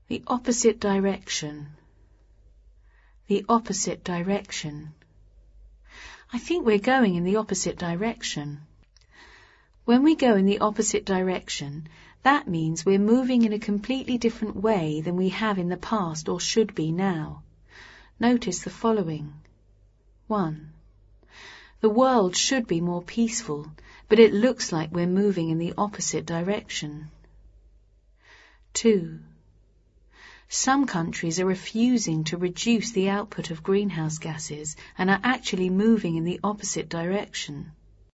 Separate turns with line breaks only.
The opposite direction. The opposite direction. I think we're going in the opposite direction. When we go in the opposite direction, that means we're moving in a completely different way than we have in the past or should be now. Notice the following. 1. The world should be more peaceful, but it looks like we're moving in the opposite direction. 2. Some countries are refusing to reduce the output of greenhouse gases and are actually moving in the opposite direction.